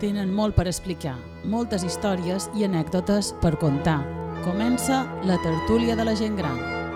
tenen molt per explicar, moltes històries i anècdotes per contar. Comença la tertúlia de la gent gran.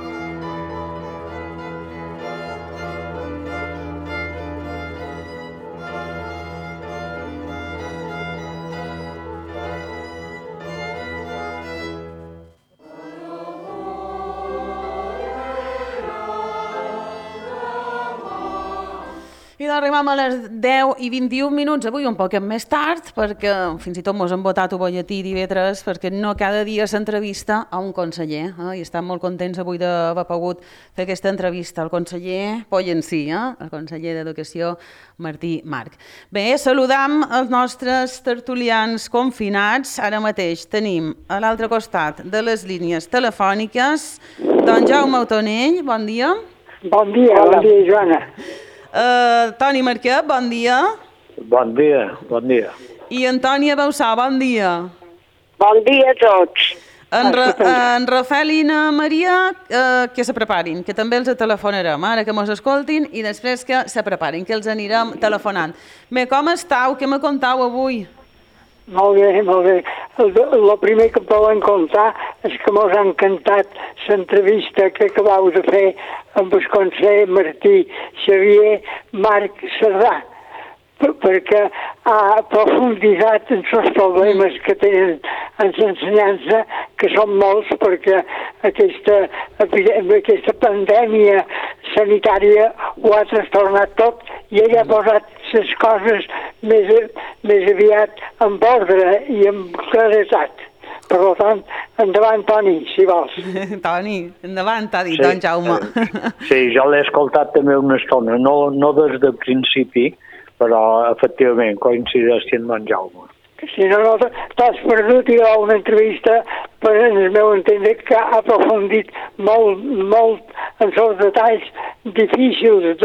I arribem a les 10 i 21 minuts, avui un poquet més tard, perquè fins i tot mos han votat un bolletí d'IV3, perquè no cada dia s'entrevista a un conseller, i estem molt contents avui d'haver pogut fer aquesta entrevista al conseller Pollensí, el conseller d'Educació Martí March. Bé, saludam els nostres tertulians confinats. Ara mateix tenim a l'altre costat de les línies telefòniques don Jaume Autonell, bon dia. Bon dia, Joana. Toni Marquet, bon dia. Bon dia. I Antònia Bausà, bon dia. Bon dia a tots. En Rafael i na Maria, que se preparin, que també els telefonarem, ara que mos escoltin, i després que se preparin, que els anirem telefonant. Bé, com estàu? Què me contau avui? Molt bé. El primer que poden contar és que mos ha encantat l'entrevista que acabeu de fer amb el conseller Martí Xavier Marc Cerdà, perquè ha profunditzat en els problemes que tenen en l'ensenyança, que són molts, perquè aquesta pandèmia sanitària ho ha trastornat tot i ell ha posat les coses més aviat en ordre i en claretat. Per tant, endavant, Toni, si vols. Toni, endavant, t'ha dit don Jaume. Sí, jo l'he escoltat també una estona, no des del principi, però efectivament coincideix amb don Jaume. Si no, t'has perdut. Hi ha una entrevista, per en el meu entendre, que ha aprofundit molt en els detalls difícils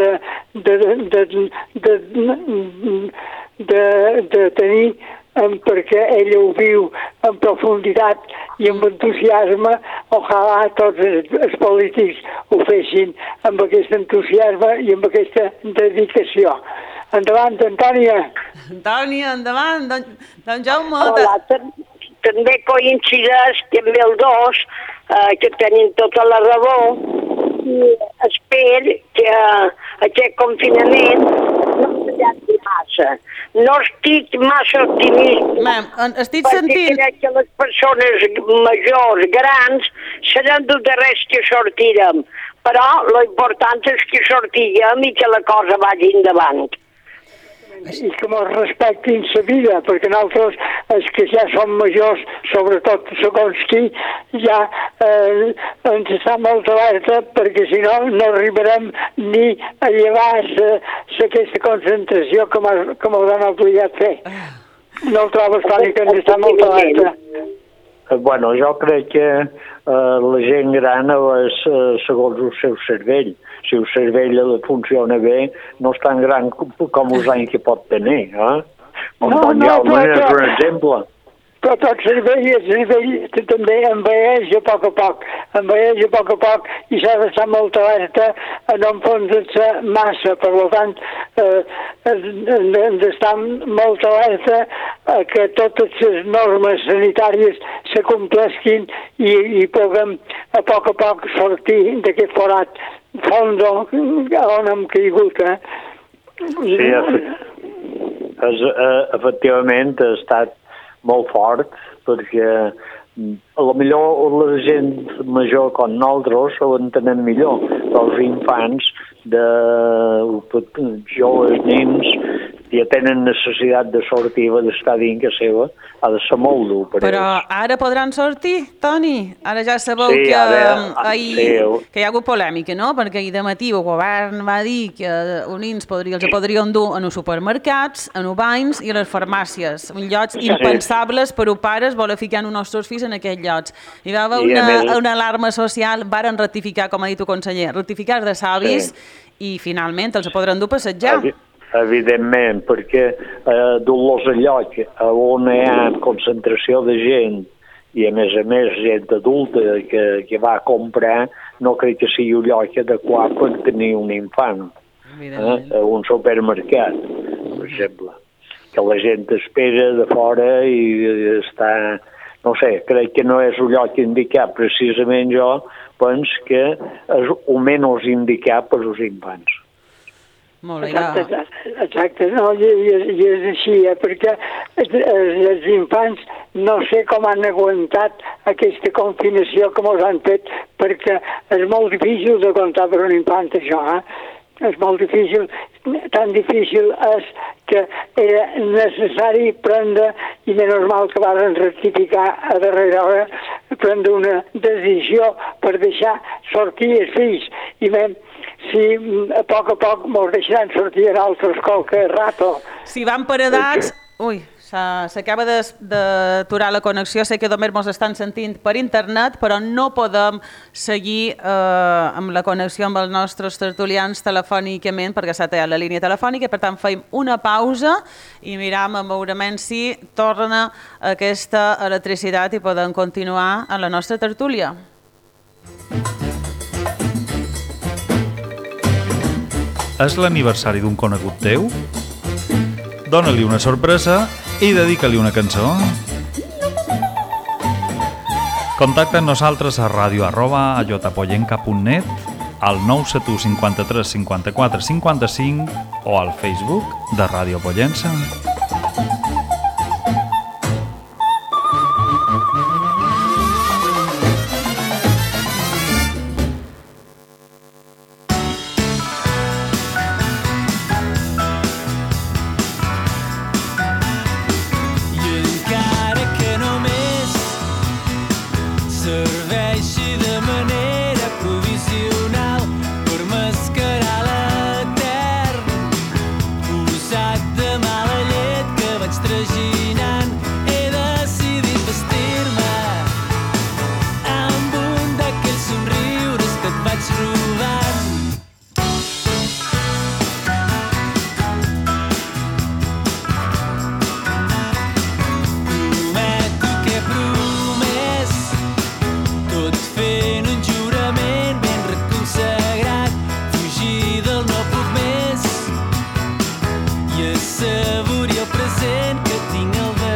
de tenir, perquè ell ho viu en profunditat i amb entusiasme. Ojalà tots els polítics ho fessin amb aquest entusiasme i amb aquesta dedicació. Endavant, Antònia. Antònia, endavant, don Jaume. Hola, també coincideix també el dos, que tenim tota la raó. Espero que aquest confinament no s'allargui massa. No estic massa optimista. Estic sentint... Perquè crec que les persones majors, grans, seran dels darrers que sortirem. Però l'important és que sortirem i que la cosa vagi endavant. I que ens respectin la vida, perquè nosaltres, els que ja som majors, sobretot segons qui, ja ens està molt alerta, perquè si no, no arribarem ni a llevar aquesta concentració que ens han obligat fer. No ho trobes, Toni, que ens està molt alerta? Bueno, jo crec que la gent gran és segons el seu cervell. Si el cervell funciona bé, no és tan gran com els anys que pot tenir. Com don Jaume és un exemple. Però tot cervell també envelleix a poc a poc. I s'ha d'estar molt alerta a no enfondre-se massa. Per tant, hem d'estar molt alerta a que totes les normes sanitàries se complesquin i puguem a poc sortir d'aquest forat fondo on hem caigut. Sí, efectivament ha estat molt fort, perquè a lo millor la gent major com nosaltres ho entenem millor, però els infants joves, nens, ja tenen necessitat de sortir i d'estar dins casa seva, ha de ser molt dur. Però ara podran sortir, Toni? Ara ja sabeu que hi ha hagut polèmica, no? Perquè ahir de matí el govern va dir que els nens els podrien dur en els supermercats, en els banys i a les farmàcies, en llocs impensables per als pares voler ficar els nostres fills en aquests llocs. Hi va haver una alarma social, varen rectificar, com ha dit el conseller, rectificar de savis i finalment els podran dur a passejar. Evidentment, perquè dur-los a lloc on hi ha concentració de gent i a més gent adulta que va a comprar, no crec que sigui un lloc adequat per tenir un infant a un supermercat, per exemple. que la gent espera de fora i està... No sé, crec que no és el lloc indicat. Precisament jo penso que és el menys indicat per als infants. Molt bé. Exacte, no, i és així, perquè els infants no sé com han aguantat aquesta confinació que mos han fet, perquè és molt difícil de contar per un infant, això, És molt difícil, tan difícil és que era necessari prendre, i menys mal que van rectificar a darrera hora, prendre una decisió per deixar sortir els fills, i ben, si a poc mos deixaran sortir en altres qualque rato. Si van per edats... Ui, s'acaba d'aturar la connexió, sé que només ens estan sentint per internet, però no podem seguir amb la connexió amb els nostres tertulians telefònicament perquè s'ha tallat la línia telefònica, per tant feim una pausa i miram amablement si torna aquesta electricitat i podem continuar en la nostra tertúlia. És l'aniversari d'un conegut teu? Dóna-li una sorpresa i dedica-li una cançó. Contacta amb nosaltres a radio@ayotapoyenca.net, al 971 53 54 55 o al Facebook de Ràdio Pollença. Asseguri el present que tinc al davant.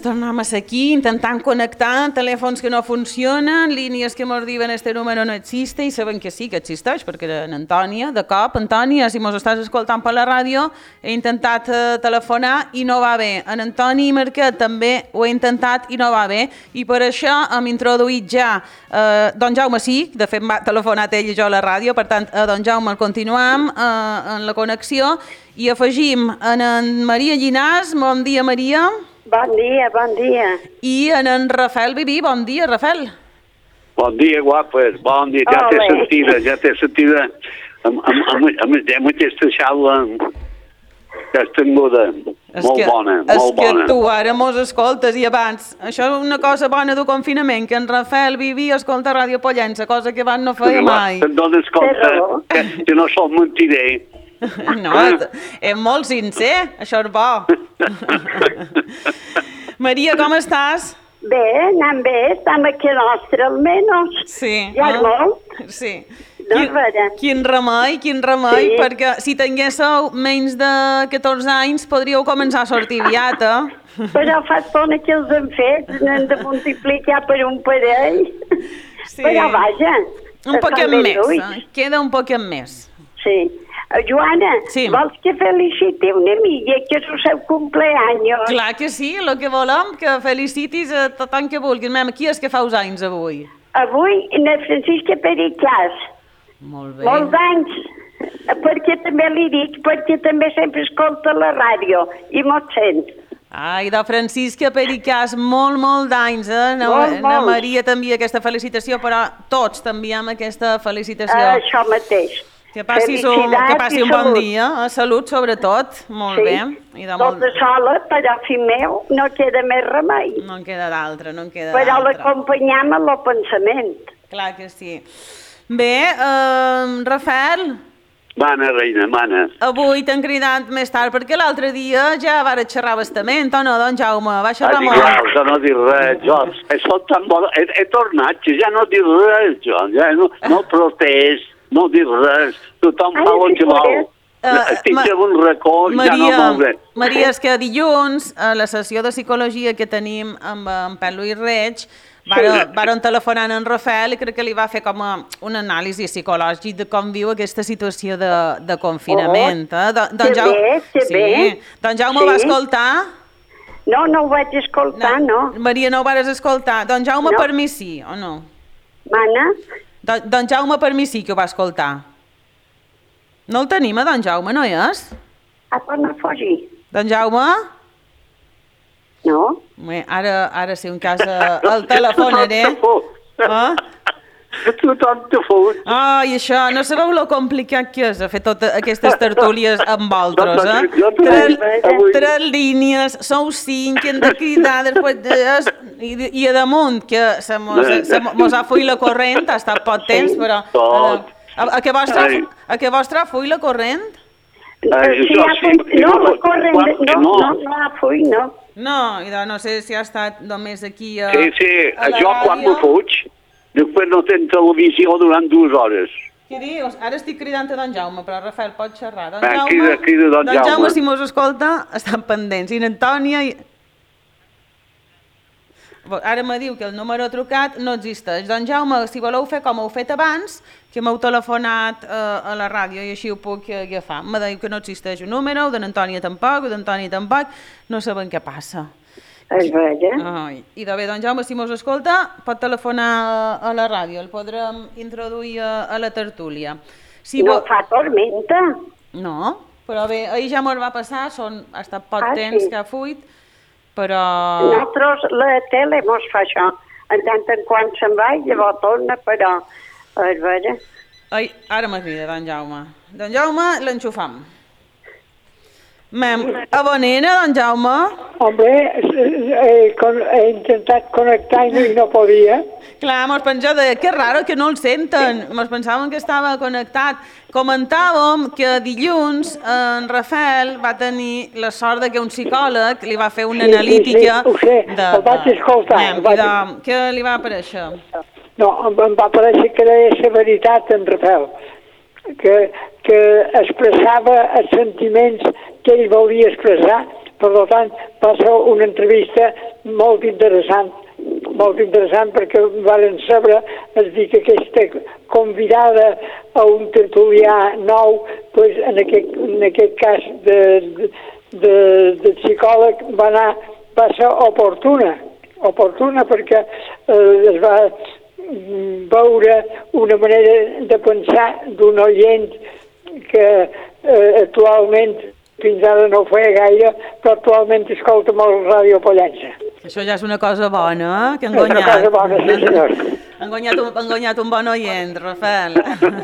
tornem a ser aquí, intentant connectar telèfons que no funcionen, línies que ens diuen este número no existe, i sabem que sí que existeix, perquè en Antònia, de cop, Antònia, si mos estàs escoltant per la ràdio, he intentat telefonar i no va bé. En Antoni Marquet també ho he intentat i no va bé, i per això hem introduït ja don Jaume sí, de fet m'ha telefonat ell i jo a la ràdio, per tant, a don Jaume el continuam en la connexió, i afegim en Maria Llinàs. Bon dia, Maria. Bon dia, bon dia. I en Rafael Viví. Bon dia, Rafael. Bon dia, guapes. Bon dia. Ja t'he sentida amb aquesta xaula que has tinguda. Molt bona. És que tu ara mos escoltes i abans. Això és una cosa bona del confinament, que en Rafael Viví escolta Ràdio Pollença, cosa que abans no feia mai. Te'n dones compte que no soc mentider. No, és molt sincer, això és bo. Maria, com estàs? Bé, anem bé, estem aquí a nostre, almenys. Sí. Ja és molt. Sí. Quin remei, sí. Perquè si tinguéssiu menys de 14 anys podríeu començar a sortir aviat, Però fa estona que els hem fet, n'hem de multiplicar per un parell. Sí. Però vaja. Un poquet més, queda un poquet més. Sí. Joana, sí. Vols que feliciti una amiga que és el seu cumpleaños? Clar que sí, el que volem, que felicitis a tothom que vulguis. Mem, qui és que fa uns anys avui? Avui, na Francisca Pericàs. Molt bé. Molts anys, perquè també li dic, perquè també sempre escolta la ràdio i mos sent. Ai, de Francisca Pericàs, molt d'anys, Na Maria t'envia aquesta felicitació, però tots t'enviem aquesta felicitació. Això mateix. Que passi un bon dia, salut sobretot, molt bé. Tota sola, però fill meu, no queda més remei. No en queda d'altre, Però l'acompanyam a lo pensament. Clar que sí. Bé, Rafael. Mana, reina, mana. Avui t'han cridat més tard, perquè l'altre dia ja vara xerrar bastament, o no, don Jaume? Va xerrar molt. Ja no dic res, jo. He tornat, ja no dic res, jo. Ja no protest. No dic res, tothom fa el que vol. Estic en un racó i ja no vol bé. Maria, és que dilluns, a la sessió de psicologia que tenim amb en Pep Lluís Reig, varen telefonar en Rafael i crec que li va fer com un anàlisi psicològic de com viu aquesta situació de confinament. Que bé. Don Jaume va escoltar? No ho vaig escoltar, no. Maria, no ho vares escoltar. Don Jaume per mi sí, o no? Mana? Don Jaume per mi sí que ho va escoltar. No el tenim, don Jaume, no hi és? Però no fugir. Don Jaume? No. Ara si un cas el telefonaré. Tothom te fot. Ai, això, no sabeu lo complicat que és fer totes aquestes tertúlies amb vosaltres, Tres línies, sou 5, hem de cridar després, i a damunt, que mos ha fuit la corrent, ha estat poc temps, però... A què vostra fuit la corrent? No, la corrent, no ha fuit, no. No sé si ha estat només aquí a la ràdio. Sí, jo quan me fuig, després no tens televisió durant 2 hores. Què dius? Ara estic cridant a don Jaume, però Rafael pot xerrar. Crida don Jaume, si mos escolta, estan pendents. I n'Antònia... Ara me diu que el número trucat no existeix. Don Jaume, si voleu fer com heu fet abans, que m'heu telefonat a la ràdio i així ho puc agafar. Me diu que no existeix un número, de n'Antònia tampoc, no sabem què passa. És vera. I de bé, don Jaume, si mos escolta, pot telefonar a la ràdio, el podrem introduir a la tertúlia. No fa tormenta. No, però bé, ahir ja mos va passar, ha estat poc temps que ha fuit, però... Nosaltres, la tele mos fa això, en tant en quant se'n va i llavors torna, però és vera. Ara me crida, don Jaume. Don Jaume, l'enxufam. A Bonena, don Jaume? Home, he intentat connectar i no podia. Clar, mos pensava que raro que no el senten. Mos pensàvem que estava connectat. Comentàvem que dilluns en Rafael va tenir la sort que un psicòleg li va fer una analítica... Sí, ho sé, el vaig escoltar. Què li va aparèixer? No, em va aparèixer que deia la veritat, en Rafael, que expressava els sentiments que ell volia expressar, Per tant, va ser una entrevista molt interessant perquè varen saber, és dir, que aquesta convidada a un tertulià nou, pues, en aquest cas de psicòleg va ser oportuna perquè es va veure una manera de pensar d'un oient que actualment, fins ara no ho feia gaire, però actualment escolta molt Ràdio Pollença. Això ja és una cosa bona, que han guanyat. És una cosa bona, sí, senyor. Han guanyat un bon oient, Rafael.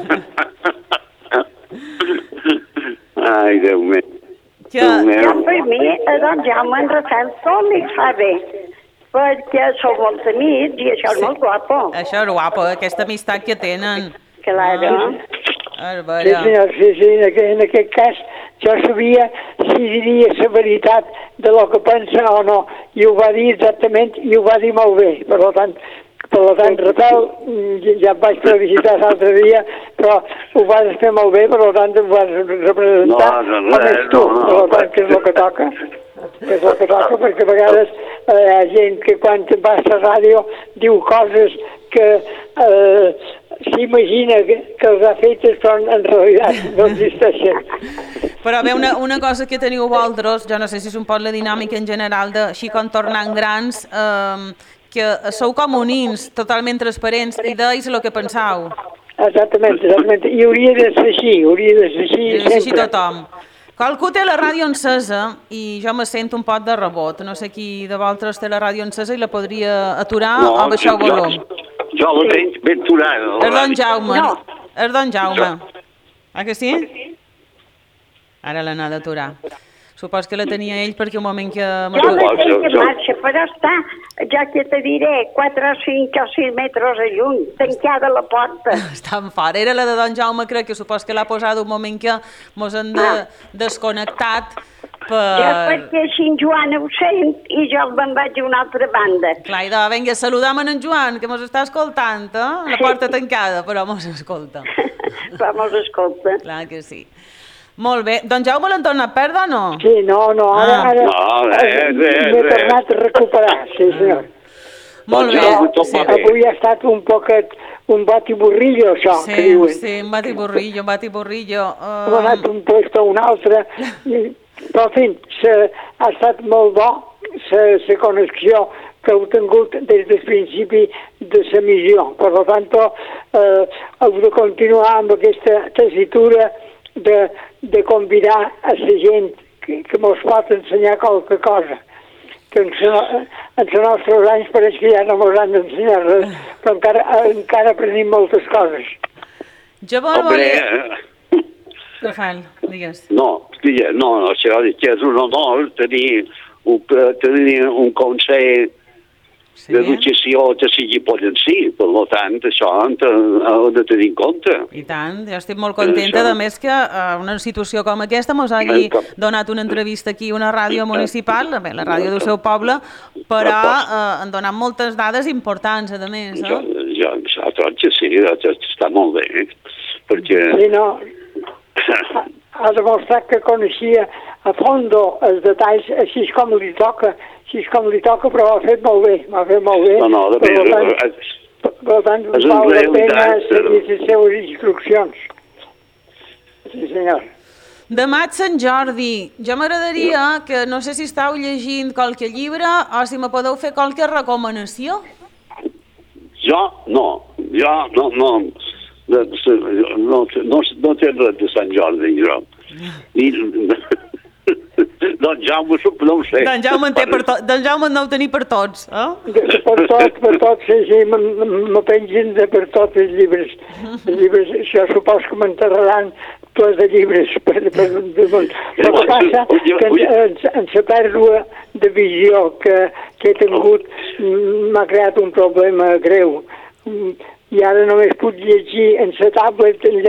Ai, Déu meu. Ja per mi, doncs Jaume en Rafael tot li fa bé, perquè sou molts amics i això és molt guapo. Això és guapo, aquesta amistat que tenen. Claro. Sí, senyor, sí, en aquest cas jo sabia si diria la veritat de lo que pensa o no, i ho va dir exactament, i ho va dir molt bé. Per tant, Rafael, ja em vaig felicitar l'altre dia, però ho vas fer molt bé, per tant, ho vas representar com ets tu, per tant, que és el que toca. És el que toca, perquè a vegades hi ha gent que quan va a la ràdio diu coses que s'imagina que els ha fetes, però en realitat no existeixen. Però bé, una cosa que teniu vosaltres, jo no sé si és un poc la dinàmica en general de així com tornant grans, que sou com unins, totalment transparents, i deis el que penseu. Exactament, i hauria de ser així, sempre. Tothom. Qualcú té la ràdio encesa i jo me sento un poc de rebot. No sé qui de vosaltres té la ràdio encesa i la podria aturar o baixar el volum. Jo la tinc ben aturada. És don Jaume. És don Jaume. Ah, que sí? Ara l'ha d'aturar. Supos que la tenia ell perquè un moment que... Jo la tinc en marxa, però està, ja que te diré, 4, 5 o 6 metres a lluny, tancada la porta. Està en fora. Era la de don Jaume, crec que supos que l'ha posat un moment que mos han desconnectat per... Ja perquè així en Joan ho sent i jo me'n vaig a una altra banda. Clar, i vinga, saludam en Joan, que mos està escoltant, La porta tancada, però mos escolta. Però mos escolta. Clar que sí. Molt bé. Doncs Jaume l'han tornat a perdre o no? Sí, no, ara m'he tornat a recuperar, sí, senyor. Molt bé. Avui ha estat un poquet, un batiburrillo, això, que diuen. Sí, un batiburrillo. Hem anat un lloc a un altre, però, en fi, ha estat molt bo la connexió que heu tingut des del principi de la missió. Per tant, heu de continuar amb aquesta tessitura de convidar a la gent que mos pot ensenyar qualque cosa. Que en els nostres anys pareix que ja no mos han d'ensenyar res, però encara aprenem moltes coses. Jo volia... Rafael, digues. No, això és un honor tenir un consell d'educació que sigui pollencí, per tant, això ho de tenir en compte. I tant, jo estic molt contenta, a més que una institució com aquesta mos hagi donat una entrevista aquí a una ràdio municipal, la ràdio del seu poble, però han donat moltes dades importants, a més. Jo trobo que sí, està molt bé, perquè... Sí, no, ha demostrat que coneixia a fondo els detalls així com li toca, però ho ha fet molt bé, No, de més, per tant, val la pena seguir les seves instruccions. Sí, senyor. Demà és Sant Jordi. Jo m'agradaria que, no sé si estàu llegint qualque llibre o si me podeu fer qualque recomanació. Jo no té res de Sant Jordi, jo. Doncs Jaume no ho sé. Doncs Jaume no ho tenia per tots, eh? Per tots, sí, me pengen per tots els llibres. Els llibres, això supos que m'enterraran tots de llibres. El que passa que en la pèrdua de visió que he tingut m'ha creat un problema greu. I ara només puc llegir en la tablet en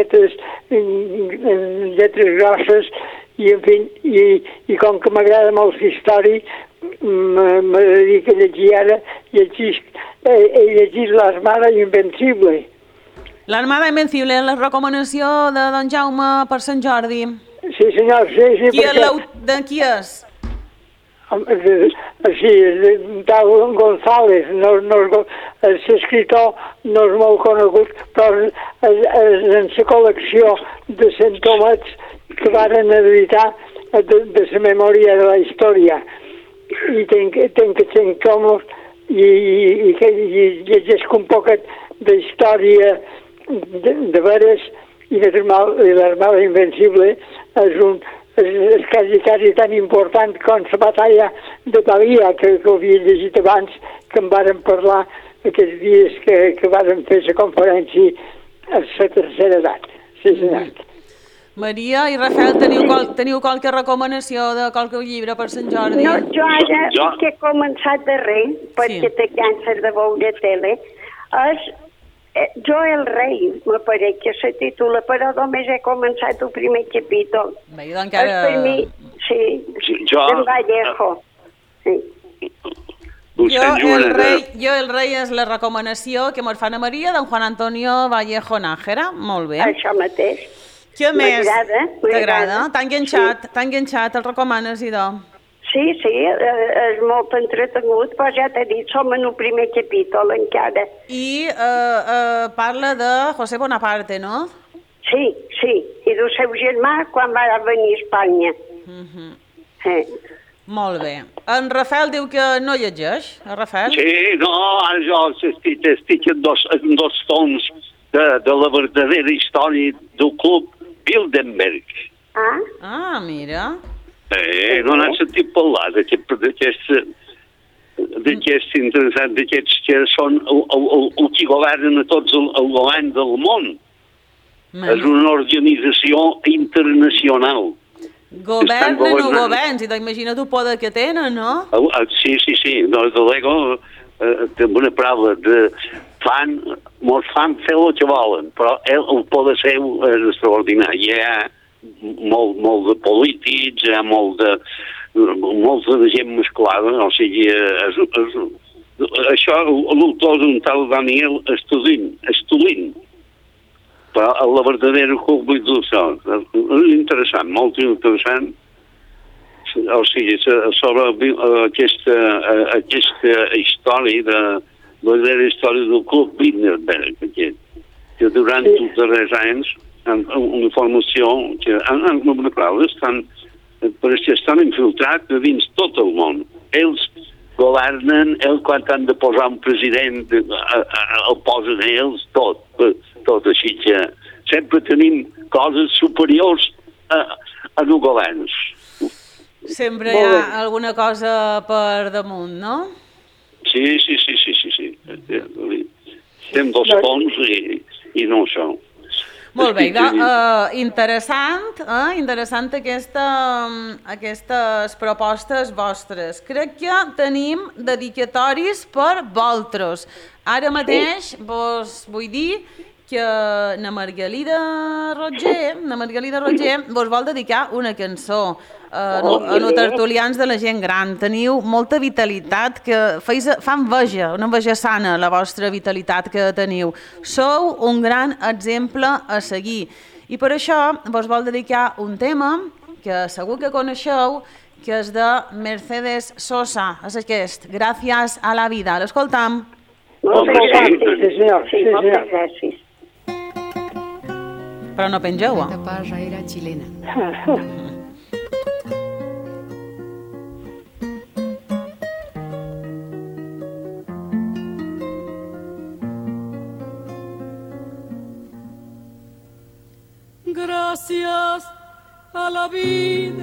lletres grosses i, en fi, i com que m'agrada molt la història, m'agradaria que llegir ara, he llegit l'Armada Invencible. L'Armada Invencible, la recomanació de don Jaume per Sant Jordi. Sí, senyor, sí. De qui és? Sí, tal González, l'escriptor no és molt conegut, però en la col·lecció de centòmets que varen editar de la memòria de la història. I tenc centòmets i llegesc un poquet d'història de veres i l'Armada Invencible és quasi tan important com la batalla de Pavia, que havia llegit abans, que en varen parlar aquests dies que varen fer la conferència a la tercera edat. Sí, senyor. Maria i Rafael, teniu qualque recomanació de qualque llibre per Sant Jordi? No, jo ara que he començat de res, perquè té càncer de veure tele, és Jo el rei, me pareix que se titula, però només he començat el primer capítol. Bé, jo encara... És per mi, sí, d'en Vallejo. Sí. Jo el rei és la recomanació que mos fa Ana Maria d'en Juan Antonio Vallejo Nájera. Molt bé. Això mateix. Què més? T'agrada? T'ha enganxat, el recomanes, idò? Sí, és molt entretengut, però ja t'he dit, som en el primer capítol encara. I parla de José Bonaparte, no? Sí, i del seu germà quan va venir a Espanya. Molt bé. En Rafael diu que no llegeix, Rafael? Sí, no, jo estic en dos tons de la verdadera història del club Bilderberg. Ah, mira... No n'han sentit parlar d'aquests interessants, d'aquests que són el que governen a tots el govern del món. És una organització internacional. Governen o governs, i imagina't el poder que tenen, no? Sí, no, de l'ego té una paraula de mos fan fer el que volen, però el poder seu és extraordinari. Hi ha molt de polítics, hi ha molta de gent mesclada, o sigui, això l'autor és un tal Daniel Stulin, però la verdadera culpa és interessant, molt interessant, o sigui, sobre aquesta història la història del club Bilderberg, que durant els darrers anys una formació que estan infiltrats dins tot el món. Ells governen, quan han de posar un president, el posen ells, tot així que sempre tenim coses superiors a els governs. Sempre hi ha alguna cosa per damunt, no? Sí. Estem dos ponts i no això. Molt bé, interessant aquestes propostes vostres. Crec que tenim dedicatoris per vosaltres. Ara mateix vos vull dir que na Margalida Roger vos vol dedicar una cançó a los tertulians de la gent gran. Teniu molta vitalitat, que fa enveja, una enveja sana, la vostra vitalitat que teniu. Sou un gran exemple a seguir. I per això vos vol dedicar un tema que segur que coneixeu, que és de Mercedes Sosa. És aquest, Gràcies a la vida. L'escoltam? Moltes gràcies. Però no pengeu, La parra era chilena. Gracias a la vida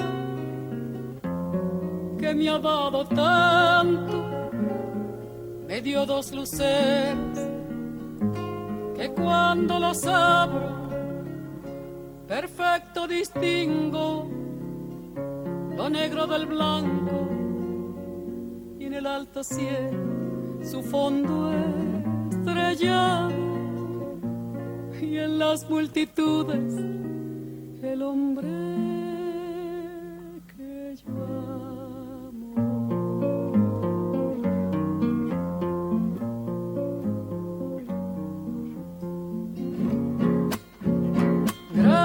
que me ha dado tanto, me dio dos luceros que cuando los abro perfecto distingo lo negro del blanco, y en el alto cielo su fondo estrellado, y en las multitudes el hombre que yo amo.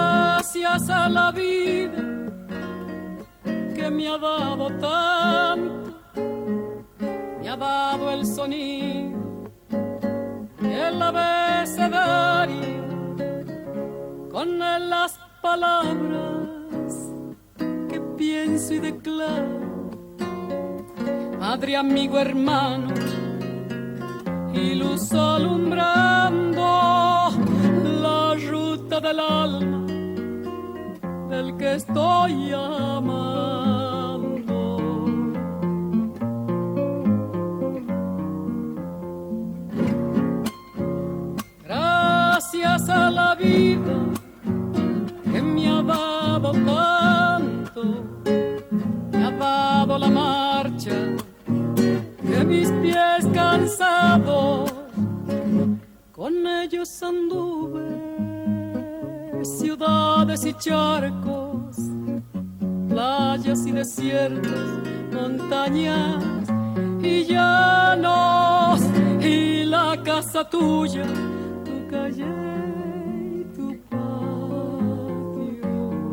Gracias a la vida que me ha dado tanto, dado el sonido, el abecedario, con las palabras que pienso y declaro. Madre, amigo, hermano, y luz alumbrando la ruta del alma del que estoy amando. Gracias a la vida que me ha dado tanto, me ha dado la marcha de mis pies cansados, con ellos anduve ciudades y charcos, playas y desiertos, montañas y llanos, y la casa tuya, tu calle y tu patio.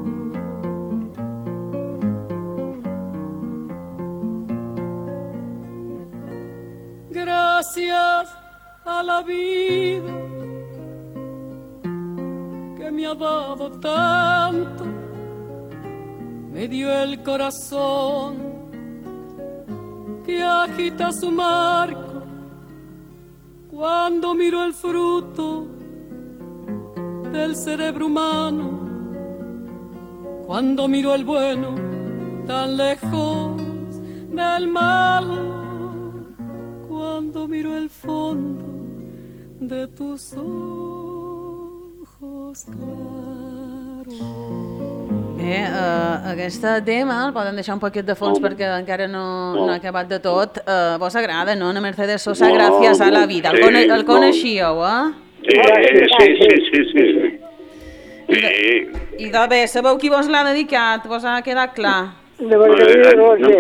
Gracias a la vida que me ha dado tanto, me dio el corazón que agita su marco cuando miro el fruto del cerebro humano, cuando miro el bueno tan lejos del mal, cuando miro el fondo de tus ojos claros. Bé, aquest tema el poden deixar un poquet de fons perquè encara no ha acabat de tot. Vos agrada, no? Ana Mercedes Sosa, Gràcies a la vida. El coneixíeu, eh? Sí. I de bé, sabeu qui vos l'ha dedicat? Vos ha quedat clar? De Margarida Roger,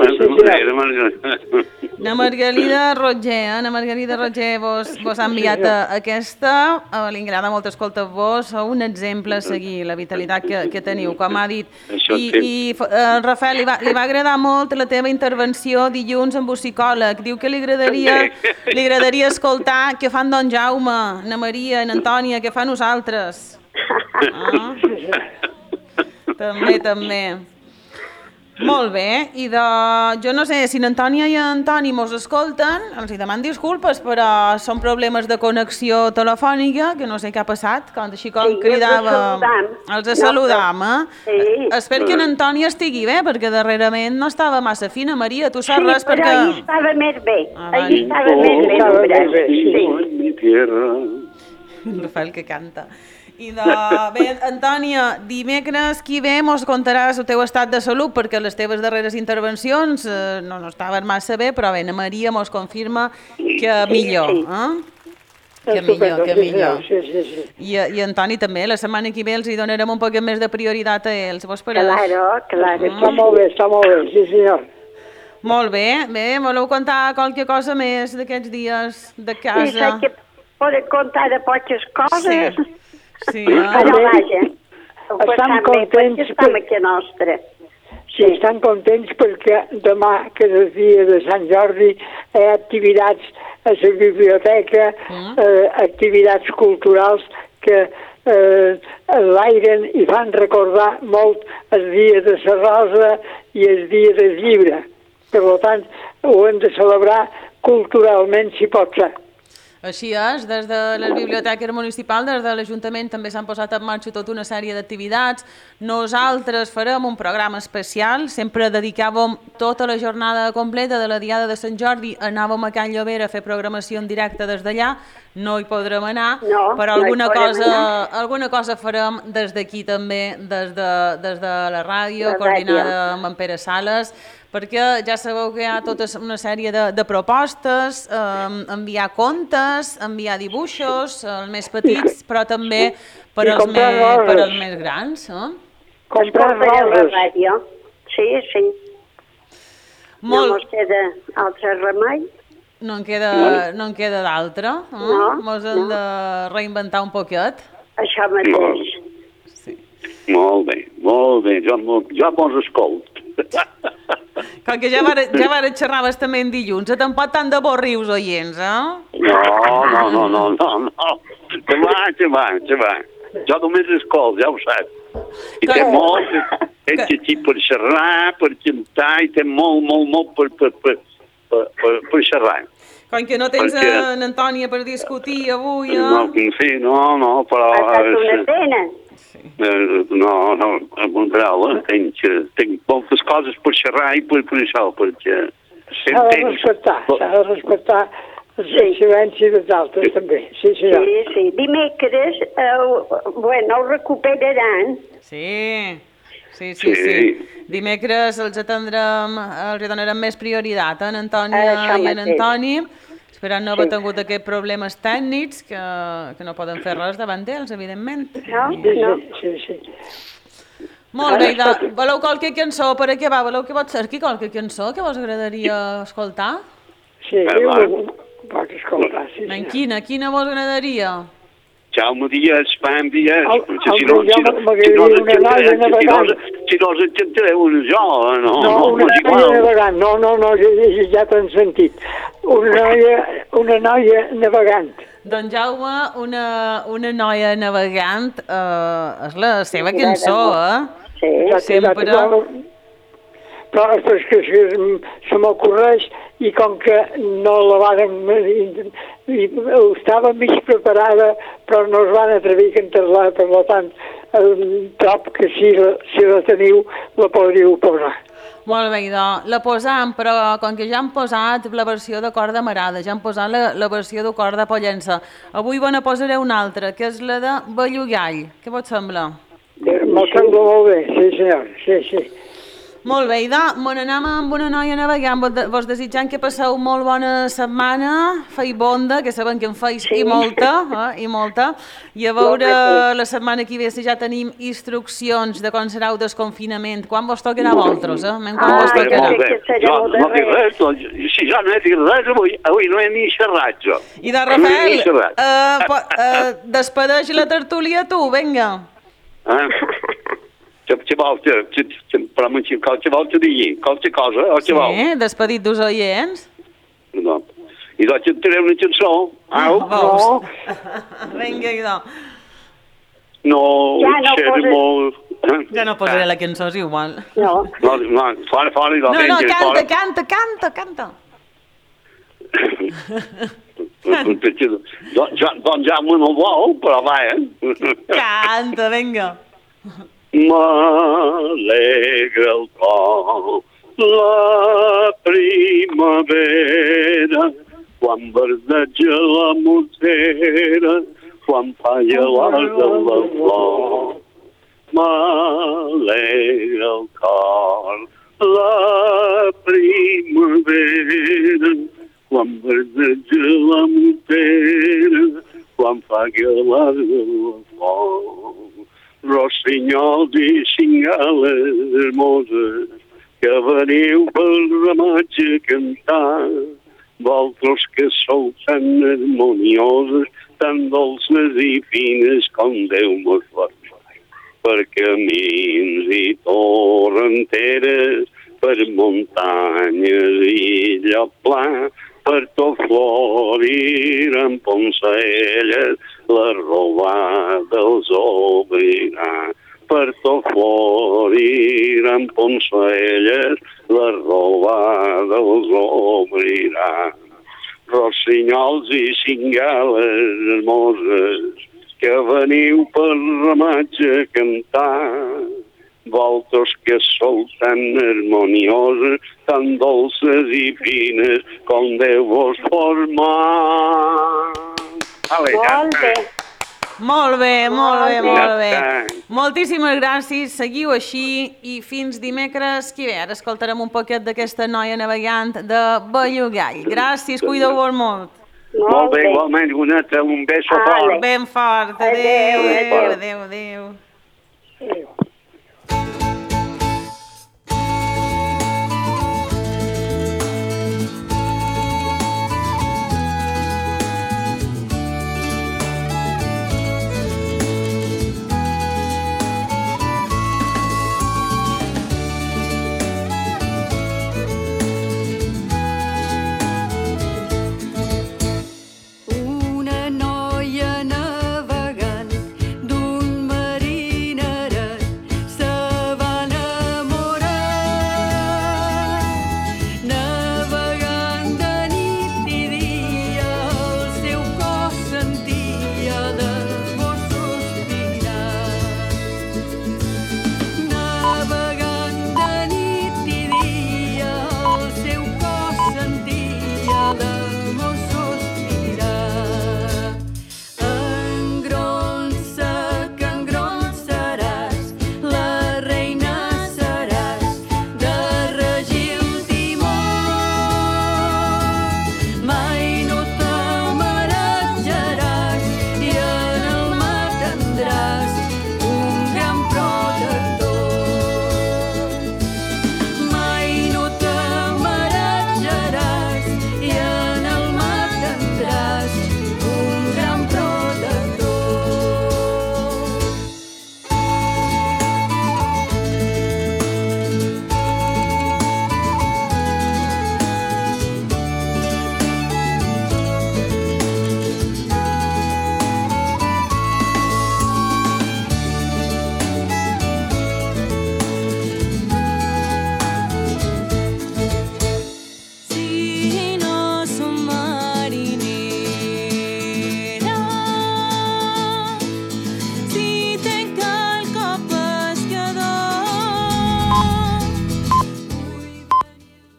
Na Margarida Roger, Ana Margarida Roger vos ha enviat aquesta. Li agrada molt escoltar-vos, sou un exemple a seguir, la vitalitat que teniu, com ha dit. I Rafael, li va agradar molt la teva intervenció dilluns amb un psicòleg. Diu que li agradaria escoltar què fan don Jaume, na Maria i n'Antònia, què fan nosaltres. També. Molt bé, i jo no sé si n'Antònia i Antoni mos escolten, els hi deman disculpes, però són problemes de connexió telefònica, que no sé què ha passat, així com cridava... Els saludam, eh? Sí. Espero que n'Antònia estigui bé, perquè darrerament no estava massa fina. Maria, tu saps res perquè... Sí, però ahir estava més bé. Ahir estava més bé. Sí. Rafael que canta. I bé, Antònia, dimecres qui ve mos contaràs el teu estat de salut, perquè les teves darreres intervencions no estaven massa bé, però bé, na Maria mos confirma que millor, Que millor. Sí. I Antoni també, la setmana que ve els hi donarem un poc més de prioritat a ells, vos pareix? Claro. Està molt bé, sí senyor. Molt bé, voleu contar qualque cosa més d'aquests dies de casa? Sí, sé que podem contar de poques coses. Sí, però vaja, estem contents estem aquí a nostre. Sí, estan contents perquè demà, que és el dia de Sant Jordi, hi ha activitats a la biblioteca, activitats culturals que enlairen i fan recordar molt el dia de la rosa i el dia del llibre. Per tant, ho hem de celebrar culturalment, si pot ser. Així és, des de les biblioteques municipals, des de l'Ajuntament també s'han posat en marxa tota una sèrie d'activitats. Nosaltres farem un programa especial, sempre dedicàvem tota la jornada completa de la Diada de Sant Jordi, anàvem a Can Llobera a fer programació en directe des d'allà, no hi podrem anar, però alguna cosa farem des d'aquí també, des de la ràdio, coordinada amb en Pere Sales, perquè ja sabeu que hi ha tota una sèrie de propostes, enviar contes, enviar dibuixos, els més petits, però també per als més grans. Comprar roses. Sí. No ens queda altre remei. No en queda d'altre. Mos hem de reinventar un poquet. Això mateix. Molt bé. Jo vos escolto. Com que ja varen xerrar bastament dilluns, tampoc tant de bo rius oients, No. Que va. Jo només escolto, ja ho saps. I té molt, tens aquí per xerrar, per cantar, i té molt per xerrar. Com que no tens en Antònia per discutir avui, No, però... Ha estat una pena. No, Montreal, tinc moltes coses per xerrar i per això, perquè... S'ha de respectar el silenci dels altres, també. Sí, senyor. Sí. Dimecres, ho recuperaran. Sí. Dimecres els donarem més prioritat a en Antònia i en Antoni, esperant no haver tingut aquests problemes tècnics que no poden fer res davant d'ells, evidentment. No. Sí. Molt bé, voleu qualque cançó per aquí? Voleu que vos cerqui qualque cançó que vos agradaria escoltar? Sí, pots escoltar, sí. Quina vos agradaria? Jaume Díaz, Pam Díaz, si no us encantareu jo, no, una noia navegant, no, ja t'han sentit. Una noia navegant. Doncs Jaume, una noia navegant és la seva cançó, Sí. Sempre... Però és que se m'ocorreix i com que no la van... Estava mig preparada, però no es van atrevir a cantar-la, per tant, trob que si la teniu, la podríeu posar. Molt bé, la posam, però com que ja han posat la versió de cor de Marada, ja han posat la versió de cor de Pollença, avui ne posaré una altra, que és la de Bellugall. Què vos sembla? Me'l sembla molt bé, sí senyor, sí. Molt bé, me n'anem amb una noia navegant, vos desitjant que passeu molt bona setmana, fei bonda, que sabem que en feis i molta, i a veure la setmana que ve si ja tenim instruccions de com serà el desconfinament, quan vos tocarà a vosaltres, quan vos tocarà. No dic res, si ja no he dit res, avui no he ni xerrat jo. I de Rafael, despedeix la tertúlia tu, vinga. Ce vols dir? Qualque cosa? Sí, despedit dels oients. No. I doncs cantaré una cançó. No. Vinga, idò. No, xermo... Ja no posaré la cançó, és igual. No, fora, idò. No, canta. Doncs ja me no vol, però va, Canta, vinga. M'alegra el cor la primavera quan verdeja la mossera, quan falla l'art de la flor. M'alegra el cor la primavera quan verdeja la mossera, quan falla l'art de la flor. Rossinyols i cingales hermoses que veniu pel ramatge a cantar, vosaltres que sou tan harmonioses, tan dolces i fines com Déu mos fa. Per camins i torrenteres, per muntanyes i lloc pla, per tot florir amb poncelles, la robada els obrirà. Per tot florir amb poncelles, la robada els obrirà. Rossinyols i cingales hermoses, que veniu per ramatge a cantar, vosaltres que sou tan harmonioses, tan dolces i fines com Déu vos formar. Molt bé. Moltíssimes gràcies, seguiu així i fins dimecres que ve. Ara escoltarem un poquet d'aquesta noia navegant de Bellugall. Gràcies, cuideu-vos molt. Molt bé, igualment, un beso fort. Ben fort, adéu.